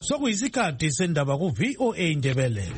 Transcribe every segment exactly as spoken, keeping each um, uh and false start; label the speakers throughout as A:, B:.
A: sokuyisikhathi sendaba ku V O A Ndebele.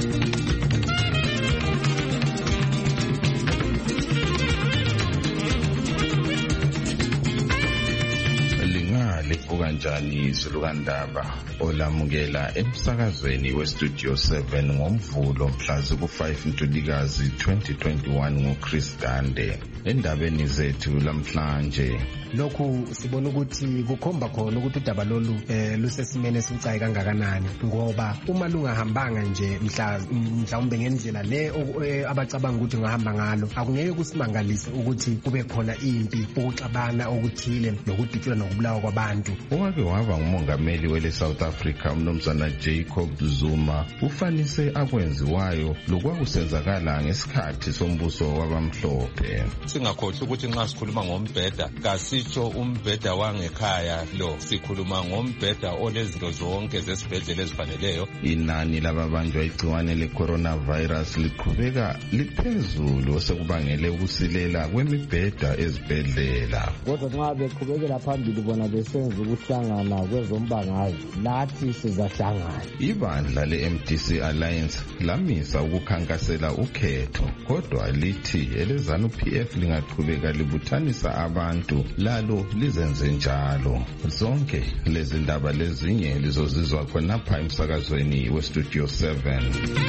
B: Kanjani Zulukandaba olamukela emsakazweni we Studio seven ngomvulo mhla ku five Ntulikazi twenty twenty-one ngoChris Dande. Endabeni zethu lamhlanje
C: lokhu sibona ukuthi kukhomba khona ukuthi udaba lolu eh lusesimene esicayi kangakanani ngoba uma lungahambanga nje mhla mhlawumbe ngendlela le abacabanga ukuthi ngahamba ngalo akungeke kusimangalise ukuthi kube khona impi ukuxabana okuthile nokudutshula nokubulawa kwabantu.
B: Owake waba ngumongameli wele South Africa umnumzana Jacob Zuma ufanise akwenziwayo lokwakusenzakala ngesikhathi sombuso wabamhlophe.
D: Singakhohlwa ukuthi nxa sikhuluma ngombheda kasitsho umbheda wangekhaya lo, sikhuluma ngombheda olezinto zonke zesibhedlela ezifaneleyo.
B: Inani lababanjwa igciwane le-coronavirus liqhubeka liphezulu osekubangele ukusilela kwemibheda ezibhedlela.
E: Kodwa nxa beqhubekela phambili bona besenza ukuhlangana kwezombangazwe lathi sizahlangana.
B: Ibandla le-M D C Alliance lamisa ukukhankasela ukhetho kodwa lithi elezanu P F lingaqhubeka libuthanisa abantu lalo lizenze njalo. Zonke lezi ndaba lezinye lizozizwa khonapha emsakazweni we Studio seven.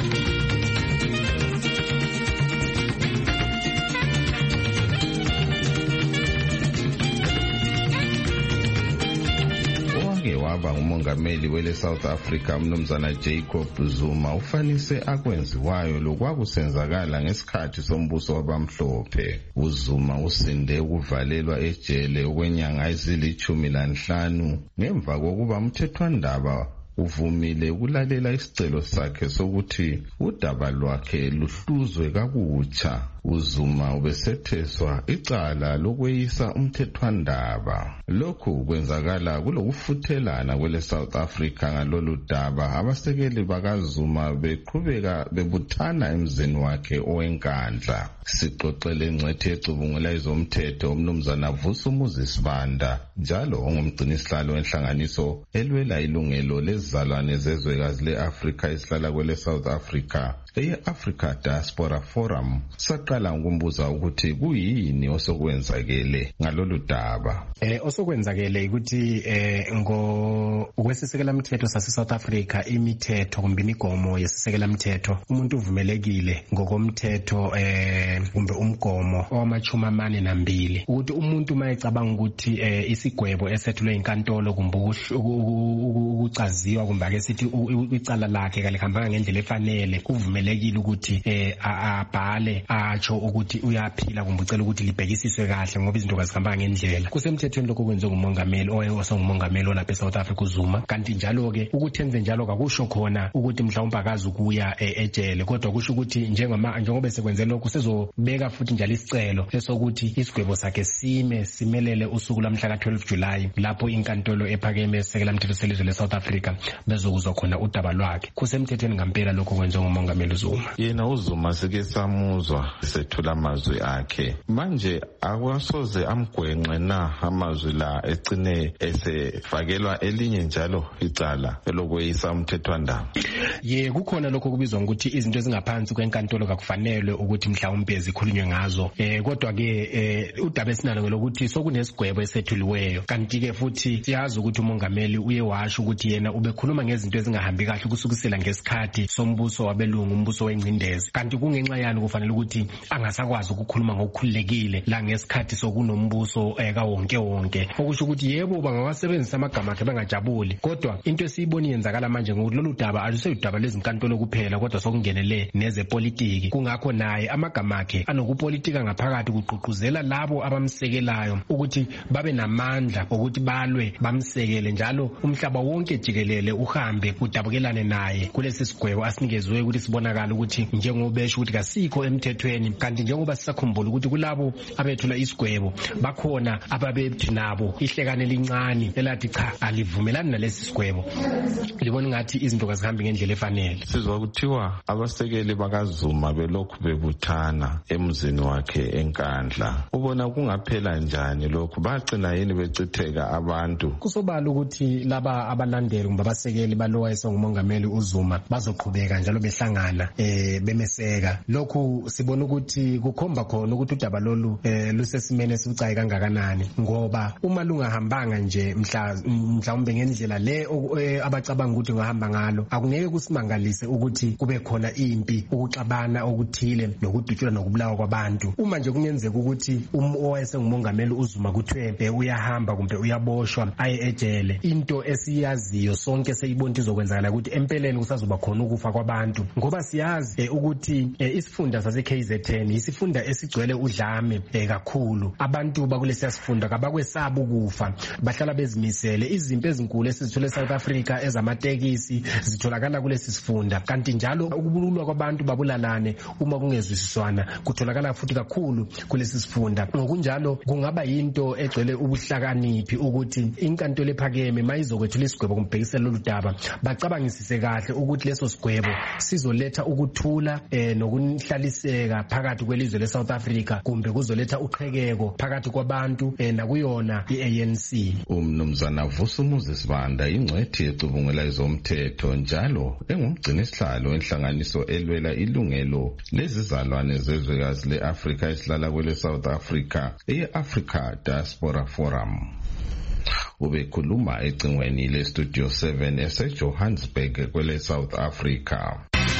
B: Waba ngumongameli wele South Africa umnumzana Jacob Zuma ufanise akwenziwayo lokwakusenzakala ngesikhathi sombuso wabamhlophe. uZuma usinde ukuvalelwa ejele okwenyanga ezilithumi lanhlanu ngemva kokuba umthethwandaba uvumile ukulalela isicelo sakhe sokuthi udaba lwakhe luhluzwe kakutsha. uZuma ubesetheswa icala lokweyisa umthethwandaba. Lokhu kwenzakala kulokufuthelana kwele South Africa ngalolu daba. Abasekeli bakaZuma beqhubeka bebuthana emzini wakhe owenkandla. Sixoxele ingcethe ecubungula izomthetho umnumzana Vusumuzi Sibanda njalo ongumgcinisihlalo wenhlanganiso elwela ilungelo lezizalwane zezwekazi le-Afrika esihlala kwele South Africa eye-Africa Diaspora Forum. Saqala ngokumbuza ukuthi kuyini osokwenzakele ngalolu daba.
C: Eh osokwenzakele ukuthi eh ngo kwesisekela mthetho sase South Africa imithetho kumbe imigomo yesisekela mthetho umuntu uvumelekile ngokomthetho eh kumbe umgomo owamachuma amane nambili ukuthi umuntu mayecabanga ukuthi eh isigwebo esethulwe inkantolo kumbe ukucaziwa kumbe ake sithi icala lakhe kalihambanga ngendlela efanele kuvumelekile ukuthi eh abhale atsho ukuthi uyaphila kumbe ucela ukuthi libhekisiswe kahle ngoba izinto kazihambanga ngendlela. Kusemthethweni lokho kwenziwe ngumongameli owayengumongameli olapha eSouth Africa uZuma. Kanti njalo ke ukuthi enze njalo kakusho khona ukuthi mhlawumbe akazi ukuya ejele kodwa kusho ukuthi njengoma njengoba sekwenzele lokho sezobeka futhi njalo isicelo esokuthi isigwebo sakhe sime simelele usuku lamhla ka twelve July lapho inkantolo ephakeme esekela mthetho selizwe leSouth Africa bezokuzwa khona udaba lwakhe. Kusemthethweni ngempela lokho kwenziwe ngumongameli uZuma.
B: Yena uZuma sike samuzwa sethula amazwi akhe manje akwasoze amgwenqe na amazwi la ecine esefakelwa elinye njalo icala elokweyisa umthethwandaba.
C: Ye kukhona lokho kubizwa ukuthi izinto ezingaphansi kwenkantolo kakufanele ukuthi mhlawumbe zikhulunywe ngazo eh kodwa ke eh udaba esinalo lokuthi sokunesigwebo esethuliweyo kanti ke futhi siyazi ukuthi umongameli uye washo ukuthi yena ubekhuluma ngezinto ezingahambi kahle kusukisela ngesikhathi sombuso wabelungu umbuso wengcindezi kanti kungenxa yani kufanele ukuthi angasakwazi ukukhuluma ngokukhululekile la ngesikhathi sokunombuso eka wonke wonke okusho ukuthi yebo bangawasebenzisa amagama akhe bangajabuli kodwa into esiyibona yenzakala manje ngokuthi lolu daba aluseyudaba lezinkantolo kuphela kodwa sokungenele nezepolitiki kungakho naye amagama akhe anokupolitika ngaphakathi kuqhuquzela labo abamsekelayo ukuthi babe namandla ukuthi balwe bamsekele njalo umhlaba wonke jikelele uhambe kudabukelane naye kulesi sigwebo asinikezwe ukuthi sibonakala ukuthi njengobesho ukuthi kasikho emthethweni ekuthini kanti njengoba sisakhumbula ukuthi kulabo abethula isigwebo bakhona ababethi nabo ihlekane elincane elathi cha alivumelani nalesi sigwebo libona ngathi izinto kazihambi ngendlela efanele.
B: Sizwa kuthiwa abasekeli bakaZuma belokhu bebuthana emzini wakhe eNkandla. Ubona kungaphela njani lokhu? Bagcina yini becitheka abantu?
C: Kusobala ukuthi laba abalandeli kumbe abasekeli balowa esengumongameli uZuma bazoqhubeka njalo behlangana eh bemeseka. Lokhu sibona ukuthi kukhomba khona ukuthi udaba lolu eh lusesimene esibucayi kangakanani ngoba uma lungahambanga nje mhla mhlawumbe ngendlela le abacabanga ukuthi ngahamba ngalo akungeke kusimangalise ukuthi kube khona impi ukuxabana okuthile nokudutshula nokubulawa kwabantu. Uma nje kungenzeka ukuthi owayesengumongameli uZuma kuthiwe uyahamba kumbe uyaboshwa aye ejele, into esiyaziyo sonke seyibonta izokwenzakala ukuthi empeleni kusazoba khona ukufa kwabantu ngoba siyazi ukuthi isifunda sase K Z N isifunda esigcwele udlame kakhulu. Abantu bakulesi sifunda kabakwesaba ukufa, bahlala bezimisele. Izimpi ezinkulu esizithola eSouth Africa ezamatekisi zitholakala kulesi sifunda, kanti njalo ukubululwa kwabantu babulalane uma kungezwisiswana kutholakala futhi kakhulu kulesi sifunda. Ngokunjalo kungaba yinto egcwele ubuhlakaniphi ukuthi inkantolo ephakeme mayizokwethula isigwebo kumbhekisela lolu daba bacabangisise kahle ukuthi leso sigwebo sizoletha ukuthula eh, nokuhlaliseka phakathi kwelizwe leSouth Africa kumbe kuzoletha uqhekeko phakathi kwabantu eh, nakuyona i-A N C.
B: Umnumzana Vusumuzi Sibanda ingcwethi ecubungela izomthetho njalo engumgcini sihlalo enhlanganiso elwela ilungelo lezizalwane zezwekazi le-Afrika esihlala kwele South Africa e-Africa Diaspora Forum. Ubekhuluma ecingweni le-Studio seven ese-Johannesburg kwele South Africa.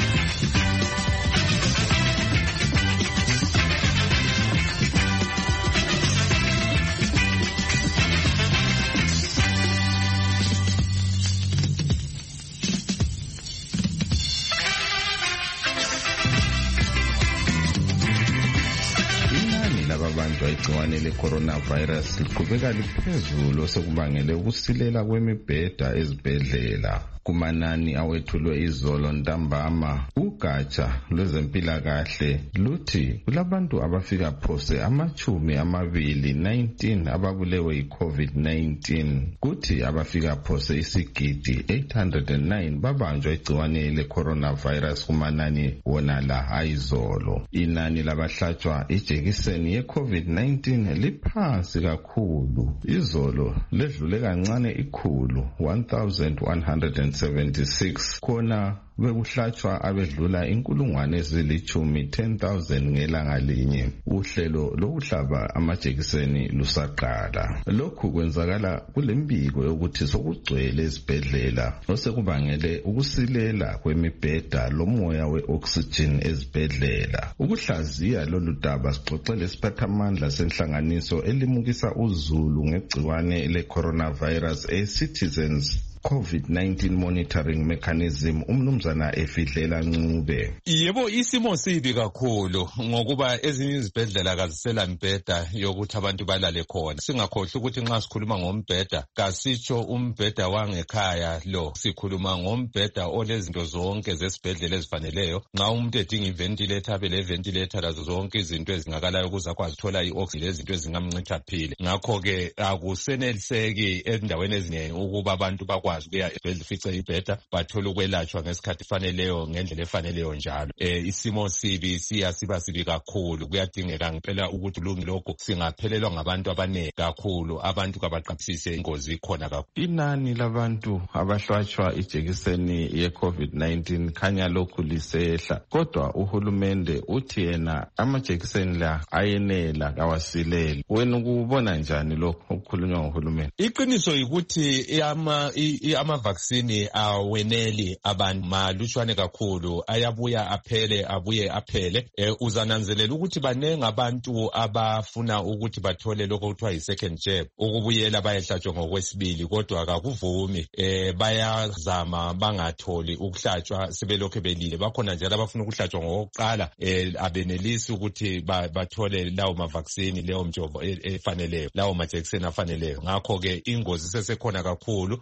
B: Igciwane le-coronavirus liqhubeka liphezulu sekubangele ukusilela kwemibheda ezibhedlela. Kumanani awethulwe izolo ntambama, ugatsha lwezempilakahle luthi kulabantu abafika phose amachumi amabili nineteen ababulewe yi-COVID nineteen, kuthi abafika phose isigidi eight hundred nine babanjwa igciwane le-coronavirus kumanani wona la ayizolo. Inani labahlatshwa ijekiseni ye-COVID nineteen liphansi kakhulu. Izolo ledlule kancane ikhulu one thousand one hundred seventy-six khona bekuhlatshwa abedlula inkulungwane ezilichumi ten thousand ngelanga linye. Uhlelo lokuhlaba amajekiseni lusaqala. Lokhu kwenzakala kulembiko yokuthi sokugcwele ezibhedlela osekubangele ukusilela kwemibheda lomoya we-oxygen ezibhedlela. Ukuhlaziya lolu daba sixoxele isiphathamandla senhlanganiso elimukisa uzulu ngegciwane le-coronavirus e-Citizens COVID nineteen Monitoring Mechanism umnumzana Efidlela Ncube.
D: Yebo, isimo sibi kakhulu ngokuba ezinye izibhedlela kazisela mbheda yokuthi abantu balale khona. Singakhohlwa ukuthi nxa sikhuluma ngombheda kasitsho umbheda wangekhaya lo, sikhuluma ngombheda olezinto zonke zesibhedlela ezifaneleyo. Nxa umuntu edinga iventilator abe le ventilator lazo zonke izinto ezingakalayo ukuze akwazi ukuthola i-oxygen lezinto ezingamncitha phile. Ngakho ke akuseneliseki endaweni eziningi ukuba abantu bakwazi kuya esibhedlela fice ibheda bathola ukwelatshwa ngesikhathi faneleyo ngendlela efaneleyo njalo. Eh isimo sibi siya siba sibi kakhulu. Kuyadingeka ngempela ukuthi lungi lokho singaphelelwa ngabantu abaningi kakhulu, abantu kabaqaphisise ingozi khona kakhulu.
B: Inani labantu abahlatshwa ijekiseni ye-COVID nineteen khanya lokhu lisehla, kodwa uhulumende uthi yena amajekiseni la ayenela kawasilele. Wena ukubona njani lokho okukhulunywa nguhulumende?
D: Iqiniso ukuthi ama ama-vaccine aweneli abantu malutshwane kakhulu, ayabuya aphele abuye aphele. Eh, uzananzelela ukuthi banenge abantu abafuna ukuthi bathole lokho kuthiwa yi-second jab, ukubuyela bayehlatshwa ngokwesibili, kodwa akakuvumi. Eh, bayazama bangatholi ukuhlatshwa sebelokhu belile. Bakhona njalo abafuna ukuhlatshwa ngokuqala eh, abenelisi ukuthi bathole lawo ma-vaccine, leyo mjovo efaneleyo, lawo majekiseni afaneleyo. Ngakho ke ingozi sesekhona kakhulu eh, kuba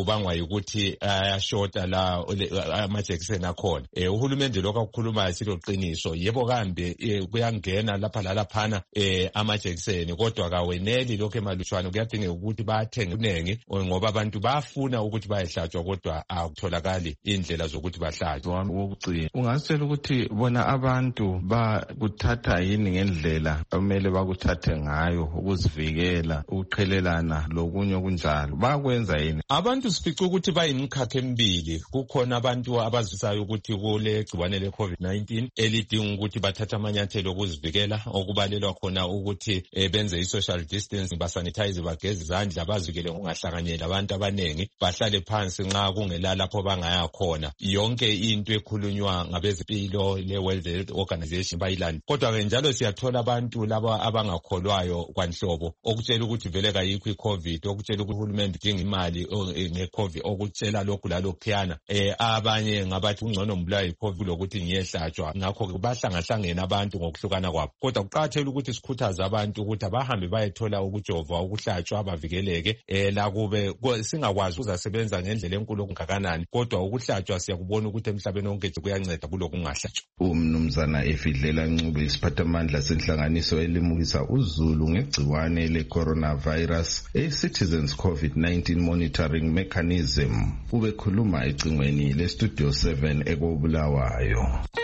D: kubangwa ukuthi ayashota la amajekiseni akhona. Eh uhulumende lokho akukhulumayo siloqiniso, yebo kambe kuyangena lapha lalaphana eh amajekiseni, kodwa kaweneli lokho emalutshwana. Kuyadingeka ukuthi bathenge kunengi ngoba abantu bafuna ukuthi bayehlatshwa, kodwa akutholakali indlela zokuthi bahlatshwe.
B: Wokucina ungasitshela ukuthi bona abantu bakuthatha yini ngendlela kumele bakuthathe ngayo ukuzivikela ukuqhelelana lokunye okunjalo, bakwenza yini?
D: Abantu sifica ukuthi bayimkhakha emibili. Kukhona abantu abazisayo ukuthi kule gciwane le COVID nineteen elidinga ukuthi bathathe amanyathelo okuzivikela, okubalelwa khona ukuthi e, benze i-social distance, basanitize, bageze izandla, bazivikele ngokungahlanganyeli abantu abaningi, bahlale phansi nxa kungela lapho bangaya khona. Yonke into ekhulunywa ngabezempilo le-World Health Organization bayilanda. Kodwa-ke njalo siyathola abantu laba abangakholwayo kwanhlobo okutshela ukuthi vele kayikho i-COVID, okutshela ukuthi uhulumende udinga imali nge-COVID, okutshela lokhu lalokhuyana. Eh abanye ngabathi ungcono mbulawa yi-COVID lokuthi ngiyehlatshwa. Ngakho bahlangahlangene abantu ngokuhlukana kwabo. Kodwa kuqakathekile ukuthi sikhuthaze abantu ukuthi abahambe bayethola ukujova, ukuhlatshwa, bavikeleke. Eh la kube singakwazi uzasebenza ngendlela enkulu okungakanani, kodwa ukuhlatshwa siyakubona ukuthi emhlabeni wonke kuyanceda kuloku kungahlatshwa.
B: Umnumzana Efidlela Ncube, isiphathamandla senhlanganiso elimukisa uZulu ngegciwane le-coronavirus e-Citizens COVID nineteen Monitoring Mechanism, ubekhuluma ecingweni le-Studio seven ekobulawayo.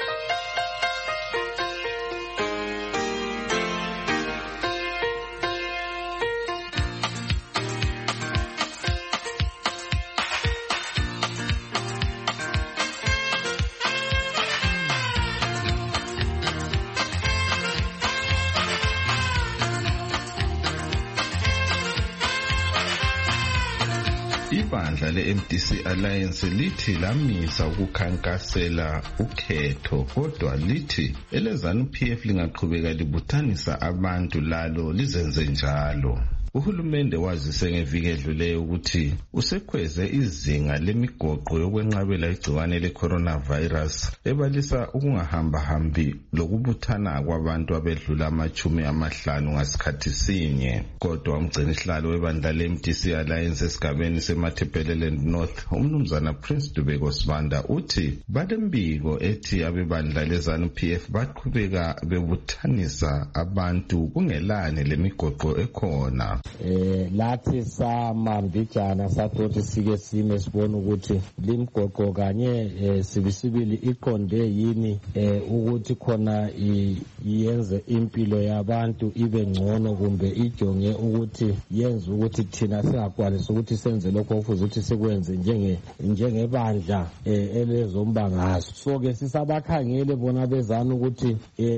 B: Ibandla le-M D C Alliance lithi lamisa ukukhankasela ukhetho, kodwa lithi elezanu P F lingaqhubeka libuthanisa abantu lalo lizenze njalo. Uhulumende wazise ngeviki edluleyo ukuthi usekhweze izinga lemigoqo yokwenqabela igciwane le-coronavirus ebalisa ukungahambahambi lokubuthana kwabantu abedlula amachumi amahlanu ngasikhathi sinye. Kodwa umgcinisihlalo webandla le-M D C Alliance esigabeni seMatabeleland North, umnumzana Prince Dubeko Sibanda, uthi balembiko ethi abebandla lezanu P F baqhubeka bebuthanisa abantu kungelani lemigoqo ekhona.
E: Eh lathi samambijana sathothi sike sime sibona ukuthi limgoqo kanye sibisibili iqonde yini eh ukuthi khona iyenze impilo yabantu ibe ngcono, kumbe ijonge ukuthi yenze ukuthi thina singakwanisi ukuthi senze lokho ofuze ukuthi sikwenze njenge njengebandla elezombangazwe. So ke sisabakhangele bona bezana ukuthi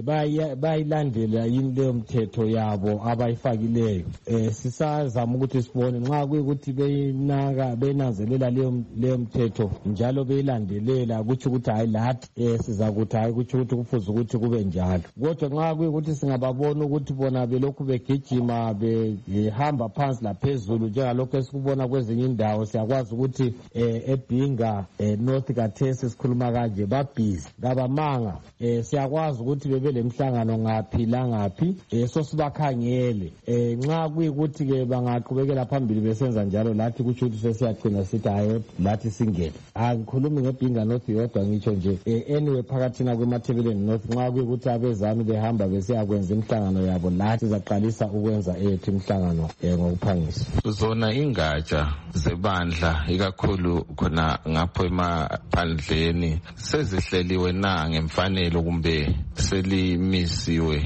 E: bayilandela yini leyo mthetho yabo abayifakileyo. Eh sisazama ukuthi sibone nxa kuyikuthi beyinaka benanzelela leyo leyo mthetho njalo beyilandelela kuthi ukuthi hayi lathi eh sizakuthi hayi kuthi ukuthi kufuze ukuthi kube njalo. Kodwa nxa kuyikuthi singababona ukuthi bona belokhu begijima behamba phansi laphezulu njengalokho esikubona kwezinye indawo, siyakwazi ukuthi eh eBhinga North Kathesi sikhuluma kanje babhizi ngabamanga. Eh siyakwazi ukuthi bebe lemhlangano ngaphi la ngaphi, eh so sibakhangele. Eh nxa kuyikuthi ke bangaqhubekela phambili besenza njalo lathi kuthi ukuthi sesiyagcina sithi hayi lathi singene. Angikhulumi ngeBhinga North yodwa, ngitsho nje anyway phakathina kweMatabeleland North nxa kuyikuthi abezami behamba besiyakwenza imhlangano yabo lathi sizaqalisa ukwenza ethu imhlangano ngokuphangisa.
B: Zona ingatsha zebandla ikakhulu khona ngapho emaphandleni sezihleliwe na ngemfanelo kumbe selimisiwe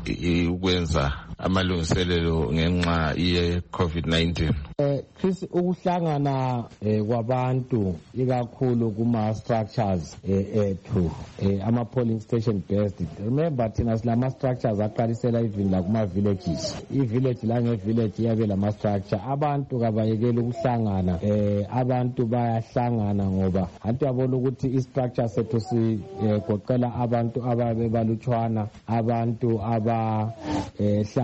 B: ukwenza amalungiselelo ngenxa ye-COVID nineteen?
E: Eh Chris, ukuhlangana kwabantu ikakhulu kuma structures ethu ama polling station based. Remember thina silama structures aqalisela even la kuma villages. I-village la nge-village yabe lama structure. Abantu kabayekela ukuhlangana, eh abantu bayahlangana ngoba antu yabona ukuthi i-structure sethu sigoqela abantu ababe balutshwana, abantu aba eh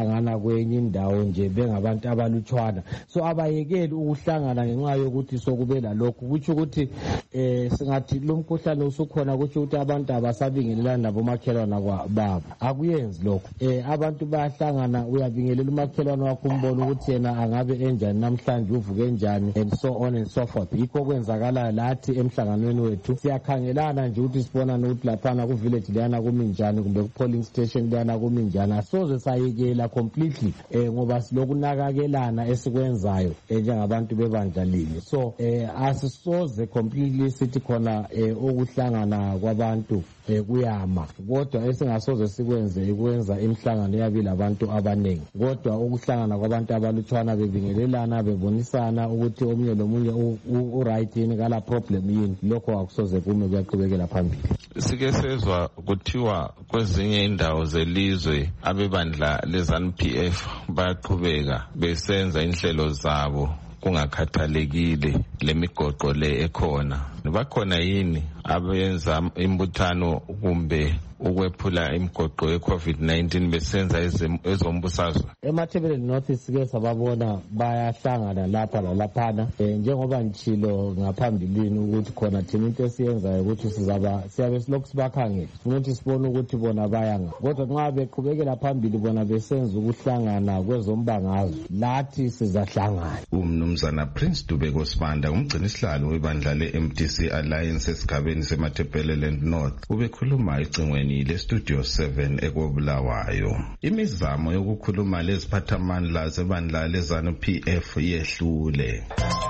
E: ukuhlangana kwenye indawo nje bengabantu abalutshwana. So abayekeli ukuhlangana ngenxa yokuthi sokube lalokho, kutsho ukuthi eh singathi lo mkhuhlane usukhona, kutsho ukuthi abantu abasabingelelana nabo makhelwana babo. Akuyenzi lokho. Eh abantu bayahlangana, uyabingelela umakhelwane wakho umbona ukuthi yena angabe enjani namhlanje, uvuke njani, and so on and so forth. Yikho kwenzakala lathi emhlanganweni wethu, siyakhangelana nje ukuthi sibonane ukuthi laphana ku village leyana kumi njani, kumbe ku polling station leyana kumi njani. Asoze sayekela completely eh ngoba silokunakekelana esikwenzayo njengabantu bebandla linye. So eh asisoze completely sithi khona eh ukuhlangana kwabantu eh kuyama, kodwa esingasoze sikwenze ikwenza imhlangano yabili abantu abanengi, kodwa ukuhlangana kwabantu abalutshwana bebingelelana bebonisana ukuthi omunye lomunye u right yini kala problem yini, lokho akusoze kume kuyaqhubekela phambili.
B: Sike sezwa kuthiwa kwezinye indawo zelizwe abebandla leZANU P F bayaqhubeka besenza inhlelo zabo kungakhathalekile lemigoqo le ekhona. Bakhona yini abenza imbuthano kumbe ukwephula imigoqo ye COVID nineteen besenza ezombusazwe?
E: eMathebeleni North sike sababona bayahlangana lapha lalaphana, eh njengoba ngichilo ngaphambilini ukuthi khona thina into esiyenzayo ukuthi sizaba siyabe silokhu sibakhangela ukuthi sibone ukuthi bona bayanga, kodwa nxa beqhubekela phambili bona besenza ukuhlangana kwezombangazwe lathi sizahlangana.
B: Umnumzana Prince Dubeko Sibanda, umgcini isihlalo webandla le M D C Alliance esigabeni seMathebeleni North, ubekhuluma ecingweni le Studio seven ekobulawayo. Imizamo yokukhuluma leziphathamandla zebandla leZANU P F yehlule.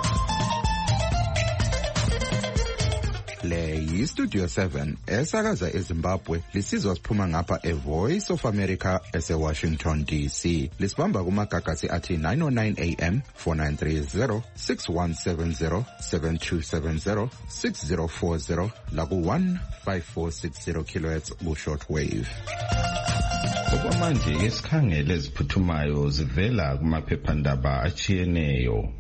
F: Le yi Studio seven esakaza eZimbabwe, lisizwa siphuma ngapha e Voice of America ese Washington D C. Lisibamba kumagagasi athi nine oh nine A M, four nine three zero, six one seven zero, seven two seven zero, six zero four zero la ku one five four six zero kilohertz ku shortwave.
B: Okwamanje isikhangele eziphuthumayo zivela kumaphephandaba achiyeneyo.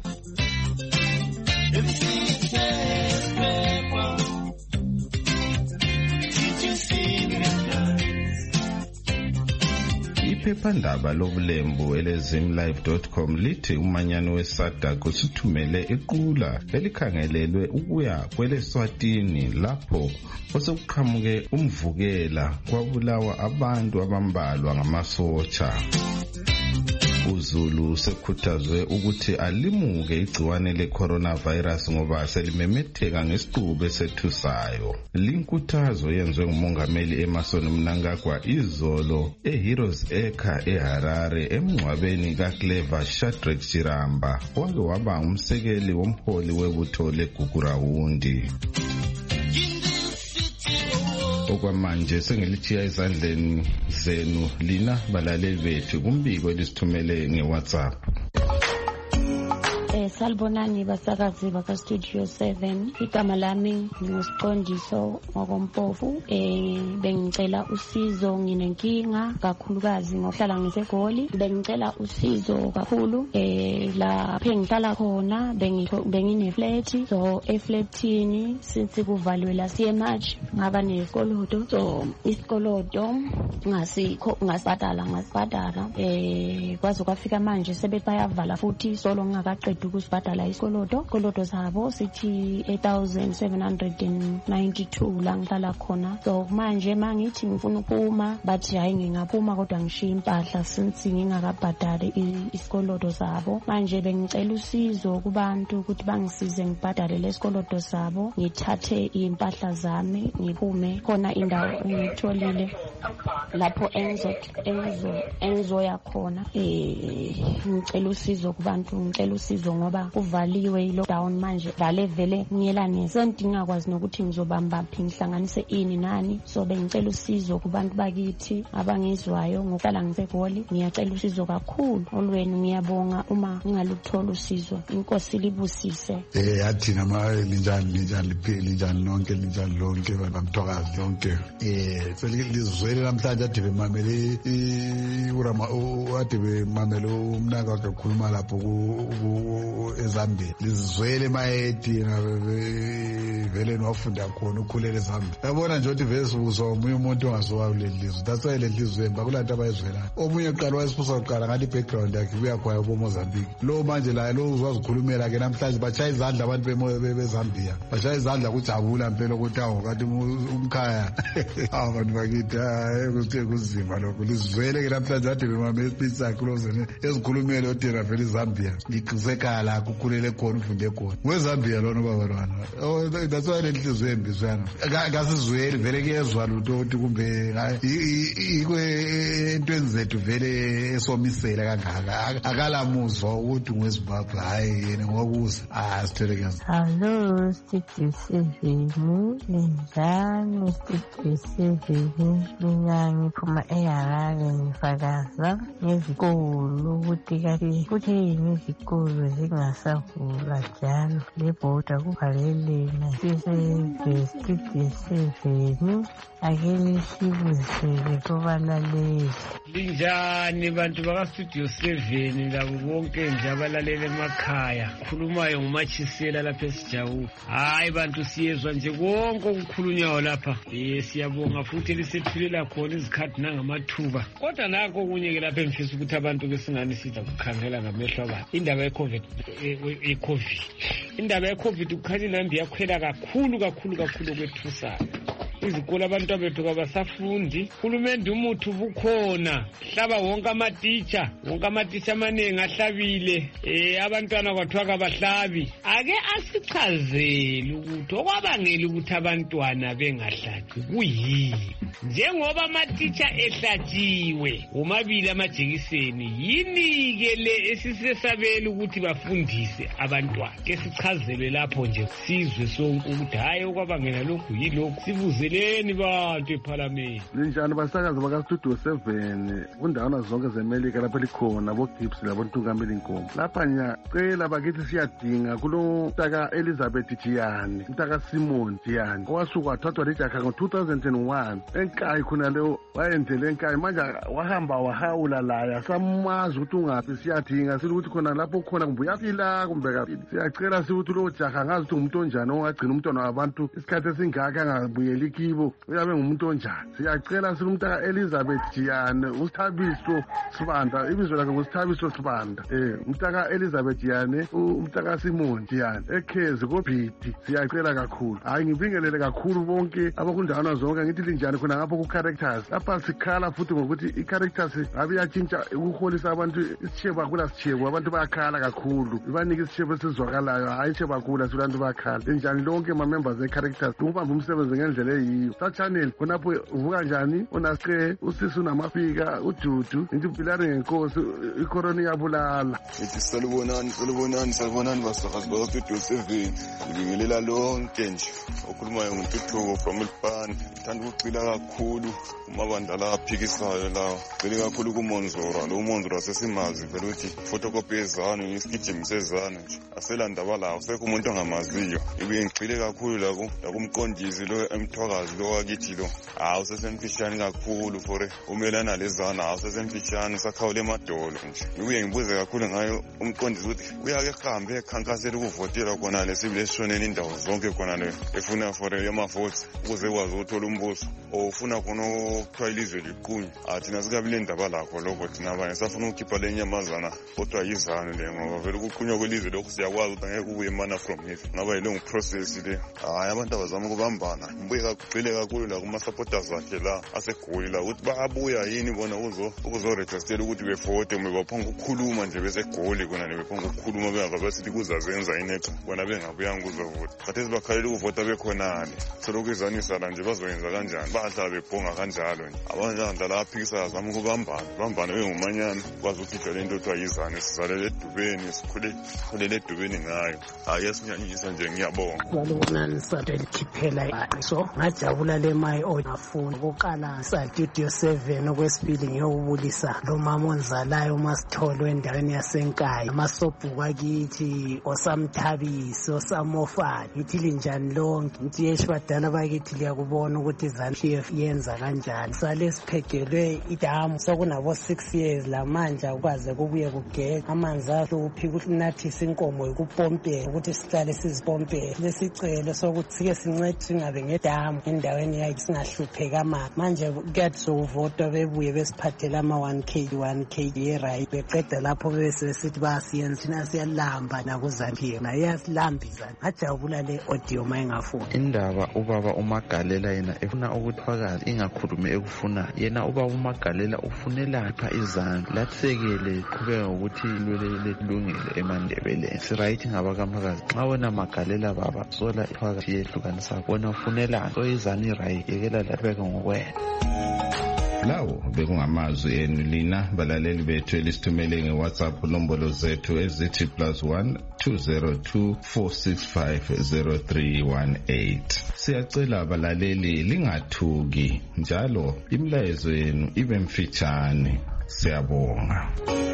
B: Iphephandaba lobulembu elezimlive dot com lithi umanyano weSADC usithumele iqula elikhangelelwe ukuya kweleSwatini lapho osekuqhamuke umvukela kwabulawa abantu abambalwa ngamasotsha. uZulu sekhuthazwe ukuthi alimuke igciwane le-coronavirus ngoba selimemetheka ngesiqubu esethusayo. Linkuthazo yenziwe ngumongameli Emmerson Mnangagwa izolo eHeroes Acre eHarare emngcwabeni kaClever Shadrack Chiramba owake waba ngumsekeli womholi webutho leGugurawundi. Okwamanje sengilithiya ezandleni zenu lina balaleli bethu kumbiko elisithumele ngeWhatsApp.
G: Eh salibonani basakazi baka Studio seven. Igama lami ngosiqondiso ngokompofu. Eh bengicela usizo, nginenkinga kakhulukazi ngohlala ngiseGoli. Bengicela usizo kakhulu eh lapha engihlala khona bengine flat. So e flatini since kuvaliwe la siye March ngaba nesikolodo. So isikolodo ngasikho ngasibhadala ngasibhadala eh kwaze kwafika manje sebeyavala futhi solo ngakaqeda ukusibhadala isikolodo. Isikolodo sabo sithi eight thousand seven hundred ninety-two la ngihlala khona. So manje mangithi ngifuna ukuphuma bathi hayi ngingaphuma kodwa ngishiya impahla since ngingakabhadali isikolodo sabo. Manje bengicela usizo kubantu ukuthi bangisize ngibhadale lesikolodo sabo, ngithathe impahla zami ngiphume. Khona indawo ngitholile lapho enzo enzo enzoya khona. Eh ngicela usizo kubantu, ngicela usizo ngoba kuvaliwe i-lockdown manje vale vele ngiyelane sengingakwazi nokuthi ngizobamba phi ngihlanganise ini nani. So bengicela usizo kubantu bakithi abangizwayo ngokuhlala ngiseGoli. Ngiyacela usizo kakhulu olwenu, ngiyabonga uma ngaluthola usizo. Inkosi libusise.
H: Eh yathi nama linjani linjani lipheli njani lonke linjani lonke bamthokazi lonke. Eh selizwele namhlanje ade bemamele urama ade bemamele umnaka kakhuluma lapho ku eZambia lizizwele mayeti vele niwafunda khona ukhulele eZambia. Yabona nje ukuthi vele sibuzwa omunye umuntu ongasuka kuleli lizwe. That's why leli lizwe bakulanto abayizwelayo. Omunye uqala wayesibusa kuqala ngathi background yakhe kuyakhwaya boMozambique. Lo manje la lo uzwazikhulumela ke namhlanje bachaya izandla abantu beZambia. Bachaya izandla kujabula impela ukuthi awu kanti umkhaya. Abantu bakithi hayi ukuthi kuzima lokho. Lizwele ke namhlanje ade bemame speech yakhe lozene ezikhulumela otera vele eZambia. Ngikusekala kukhulele khona ufunde khona. WeZambia lona baba lwana. Oh that's why leli lizwe embizwana. Ngasizwele vele kuyezwa lutho ukuthi kumbe ikwe entweni zethu vele esomisela kangaka akalamuzwa ukuthi ngweZimbabwe hayi yena ngokuza ah sithele kazi.
I: Hello Studio seven linjani Studio seven mina ngiphuma eHarare ngifakaza ngezikolo ukuthi kanti kuthi izikolo zingasavulwa njalo lebhoda kuvalelena sise Studio seven akele sibuzele kubalaleli.
J: Linjani bantu baka Studio seven labo bonke nje abalalele emakhaya khulumayo ngumachisela lapha esijawu. Hayi bantu siyezwa nje konke ukukhulunywa lapha. Eh siyabonga futhi lisithulela khona izikhathi nangamathuba. Kodwa nako kunye ke lapha emfisa ukuthi abantu besingani sitha kukhangela ngamehlo abantu. Indaba yeCovid eCovid. Indaba yeCovid ukhanya inambi yakhwela kakhulu kakhulu kakhulu kwethusa. Izikolo abantu abethu kabasafundi. Uhulumende umuthi ubukhona. Hlaba wonke amaticha, wonke amaticha amaningi ahlabile. Eh abantwana kwathiwa kabahlabi. Ake asichazele ukuthi okwabangela ukuthi abantwana bengahlabi kuyini. Njengoba amaticha ehlatshiwe omabili amajekiseni yini ke le esisesabela ukuthi bafundise abantwana. Ke sichazelwe lapho nje sizwe sonke ukuthi hayi okwabangela lokhu yilokhu sibuze Leni bantu eParliament.
K: Linjani basakazi baka Studio seven kundawana zonke zeMelika lapha likhona bo Gibbs labo Ntungameli Nkomo. Lapha nya cela bakithi siyadinga kulo mtaka Elizabeth Jiyane, mtaka Simon Jiyane. Owasuka wathathwa lijakha ngo two thousand one. Enkayi khona leyo wayendele enkayi manje wahamba wahawula la samazi ukuthi ungaphi siyadinga sithi ukuthi khona lapho khona kumbe uyafila kumbe kaphi. Siyacela sithi lo jakha ngazi ukuthi umuntu onjani ongagcina umntwana wabantu isikhathi esingaka angabuyeli kibo uyabe ngumuntu onjani. Siyacela silumtaka Elizabeth Jiyane uSithabiso Sibanda ibizo lakhe nguSithabiso Sibanda eh umtaka Elizabeth Jiyane umtaka Simon Jiyane ekhezi koBhidi. Siyacela kakhulu hayi ngibingelele kakhulu bonke abakundawana zonke ngithi linjani khona ngapho ku characters lapha sikhala futhi ngokuthi i characters abiyatshintsha ukuholisa abantu isisheba kula sishebo abantu bayakhala kakhulu ibanika isishebo esizwakalayo hayi isheba kula abantu bayakhala. Linjani lonke ma members e characters ubamba umsebenzi ngendlela eyiyo. Sa channel khonapho uvuka njani unasike usisi unamafika uJudu into Pilari ngenkosi icorona iyabulala.
L: Ithi salubonani salubonani salubonani basakazi baka Studio seven ngibingelela lonke nje okhulumayo nguNtuthuko from Ilpan. Ngithanda ukucila kakhulu umabandala aphikisayo la vele kakhulu kuMonzora. Lo Monzora sesimazi vele ukuthi photocopy ezana isigijimi sezana nje aselandaba lawo sekho umuntu ongamaziyo. Ibuye ngicile kakhulu la kumqondisi lo emthwakazi lo wakithi lo hawu sesemfishane kakhulu for umelana lezana hawu sesemfishane sakhawule emadolo nje. Ibuye ngibuze kakhulu ngayo umqondisi ukuthi uyake ehambe ekhankasela ukuvotela khona lesibile esishoneni indawo zonke khona le efuna for yama-votes ukuze kwazi ukuthola umbuso ofuna khona ukuthiwa ilizwe liqunywe. Athina sikabi le ndaba lakho lokho thina abanye safuna ukukhipha le nyamazana kodwa yizanu le ngoba vele ukuqunywa kwelizwe lokho siyakwazi ukuthi angeke kubuye mana from here ngaba yilo ngu-process le. Hayi abantu abazama ukubambana ngibuye kagxile kakhulu la kuma-supporters akhe la asegoli la ukuthi bayabuya yini bona ukuzorejistela ukuthi bevote kumbe baphanga ukukhuluma nje besegoli khona bephanga ukukhuluma bengaka basithi kuzazenza inexa bona bengabuyanga ukuzovota. Khathesi bakhalela ukuvota bekhonale selokhu izanisa la nje bazoyenza kanjani bahlala bebhonga kanjalo nje. Abandla la aphikisa azama ukubambana bambana bengumanyana kwazi ukuthi le nto othiwa yizane sizalele edubeni sikhule khulele edubeni ngayo. Hayi yasinyanyisa nje ngiyabonga.
M: Salubonani sadeli khiphela so ngajabula le mayi ongafuni kuqala Studio seven okwesibili ngiyokubulisa lo mama onzalayo uMasithole endaweni yasenkaya amasobhuku akithi osamthabisi osamofana ngithi linjani lonke ngithi yeshwadala bakithi liyakubona ukuthi izanhle yenza kanjani sale siphegelwe idamu sokunabo six years lamanje ukwaze kubuye kugeke amanzi ahluphi kunathisa inkomo yikupompe ukuthi sihlale sizipompe lesicelo sokuthi sike sincede singabe ngedamu endaweni yakhe singahlupheka manje kuyathi sokuvotwa bebuye besiphathela ama one K one K ye-right beqeda lapho bese besithi bayasiyenza thina siyalamba nakuzantiye naye yasilambisa ngajabula le audio mayengafuni
N: indaba ubaba uMagalela yena efuna ukuthwakaza ingakhulume ekufuna yena ubaba uMagalela ufunela pha izandla lathekele qhubeka ukuthi ilwele lungile eMandebeleni siright ngabakampakazi xa wena Magalela baba sola ithwakazi yehlukanisa bona ufunela so izani right yekela labeka ngokwena.
B: Lawo bekungamazwi enu lina balaleli bethu elisithumele ngeWhatsApp nombolo zethu ezithi plus one two zero two four six five zero three one eight. Siyacela balaleli lingathuki njalo imilayezo yenu ibe mfitshane. Siyabonga.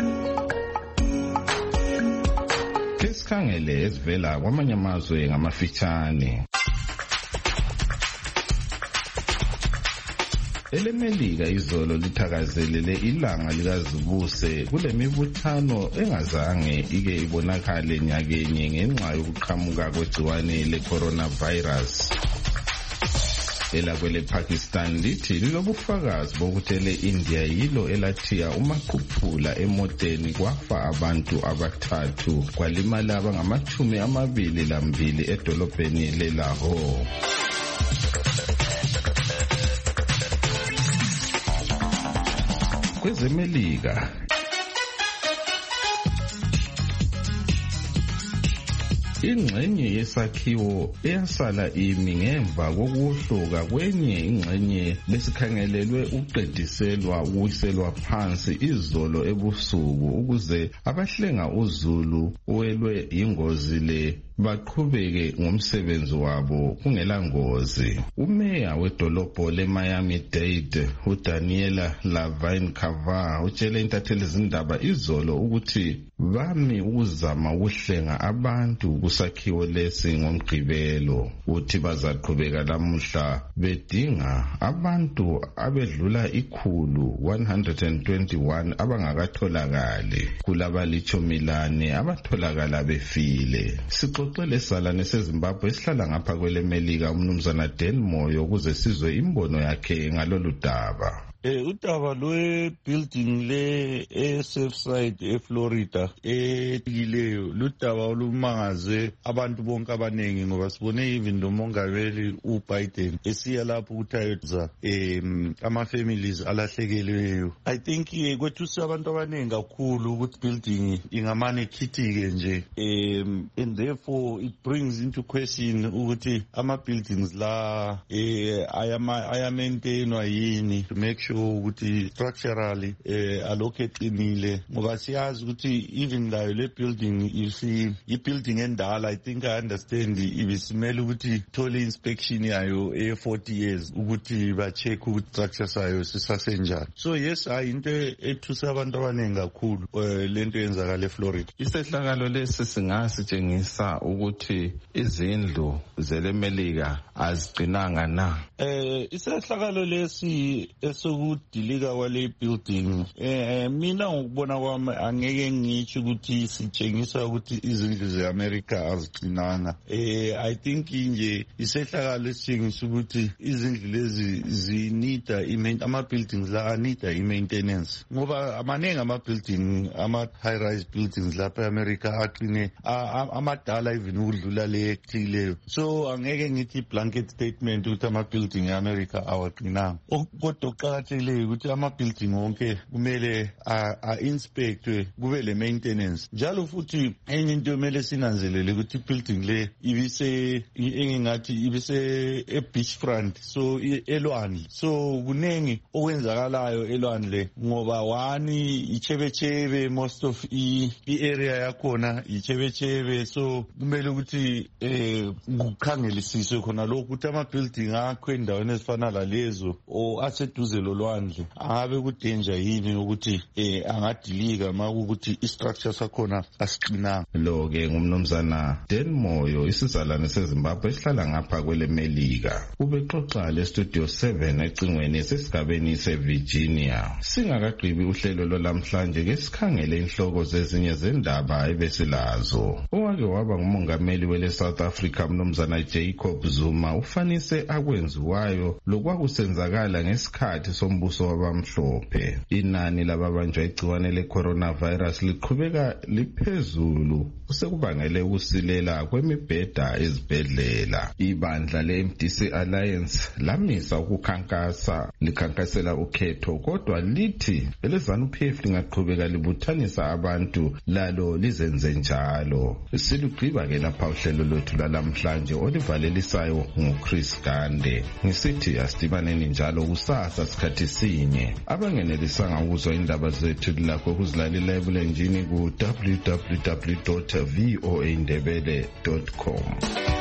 B: Kesikhangele ezivela kwamanye amazwe ngamafitshane. EleMelika izolo lithakazelele ilanga likazibuse kule mibuthano engazange ike ibonakale nyakenye ngenxa yokuqhamuka kwegciwane le-coronavirus. Elakwele Pakistan lithi lilobufakazi bokuthi ele-India yilo elathiya umaqhuphula emoteni kwafa abantu abathathu kwalimala abangamachumi amabili lambili edolobheni le-Lahore. KwezeMelika ingxenye yesakhiwo eyasala imi ngemva kokuhluka kwenye ingxenye besikhangelelwe uqediselwa ukuyiselwa phansi izolo ebusuku ukuze abahlenga uzulu owelwe ingozi le baqhubeke ngomsebenzi wabo kungela ngozi. Umeya wedolobho le-Miami-Dade uDaniela Lavine Kavar utshele intatheli zindaba izolo ukuthi bami ukuzama ukuhlenga abantu kusakhiwo lesi ngomgqibelo. Uthi bazaqhubeka lamuhla bedinga abantu abedlula ikhulu one hundred twenty-one abangakatholakali kulabalitshumi lane abatholakala befile. Sixoxele salane seZimbabwe esihlala ngapha kweleMelika umnumzana Dan Moyo ukuze sizwe imbono yakhe ngalolu daba.
O: Eh udaba lwe-building le-Surfside eFlorida etikileyo ludaba olumangaze abantu bonke abaningi ngoba sibone even lomongameli uBiden esiya lapho ukuthi ayodza um ama-families alahlekelweyo. I think kwethuse abantu abaningi kakhulu ukuthi building ingamane ikhithike nje um and therefore it brings into question ukuthi ama-buildings la eh ayamaintainwa yini to make sure ukuthi structurally eh allocateile ngoba siyazi ukuthi even layo le building isi i-building endala. I think I understand ibisimele ukuthi thole inspection yayo e forty years ukuthi ba-check ukuthi structure sayo sisasenjani. So yes ayinto ethusa abantu abaningi kakhulu lento yenzakala eFlorida.
B: Isehlakalo lesi singasitshengisa ukuthi izindlu zeleMelika aziqinanga na.
O: Eh isehlakalo lesi esokudilika kwale building eh mina ngokubona kwami angeke ngitsho ukuthi sitshengisa ukuthi izindlu zeAmerica aziqinanga. Eh I think nje isehlakalo esitshengisa ukuthi izindlu lezi zinida ama buildings la anida i-maintenance ngoba amaningi ama building ama high rise buildings lapha eAmerica aqine amadala even ukudlula le ekuthile. So angeke ngithi blanket statement ukuthi ama building eAmerica awaqinanga. Kodwa qakathekile okuhleleyo ukuthi ama-building wonke kumele a-inspectwe kube le maintenance. Njalo futhi enye into kumele sinanzelele ukuthi i-building le ibise engingathi ibise e-beachfront, so elwandle. So kunengi okwenzakalayo elwandle ngoba wani ichebechebe, most of i-area yakhona ichebechebe, so kumele ukuthi eh kukhangelisiswe khona lokho ukuthi ama-building akho endaweni ezifana lalezo o aseduze lolwandle angabe kudanger yini ukuthi eh angadilika makuthi i-structure sakhona asiqinanga.
B: Lo-ke ngumnumzana Dan Moyo, isizalwane seZimbabwe esihlala ngapha kwele Melika. Ubexoxa le-Studio seven ecingweni sesigabeni se-Virginia. Singakagqibi uhlelo lwalamhlanje ke sikhangele inhloko zezinye zendaba ebesilazo. Owake waba ngumongameli wele South Africa mnumzana Jacob Zuma ufanise akwenziwayo lokwakusenzakala ngesikhathi sombuso wabamhlophe. Inani lababanjwa igciwane le-coronavirus liqhubeka liphezulu, kusekubangele ukusilela kwemibheda ezibhedlela. Ibandla le-M D C Alliance lamisa ukukhankasa likhankasela ukhetho, kodwa lithi elezanu-P F lingaqhubeka libuthanisa abantu lalo lizenze njalo. Silugqiba-ke lapha uhlelo lwethu lwalamhlanje olivalelisayo nguChris Gande. Ngisithi asidibaneni njalo kusasa sikhathi sinye. Abangenelisanga ukuzwa indaba zethu lakho ukuzilalela ebulenjini ku w w w dot v o a ndebele dot com.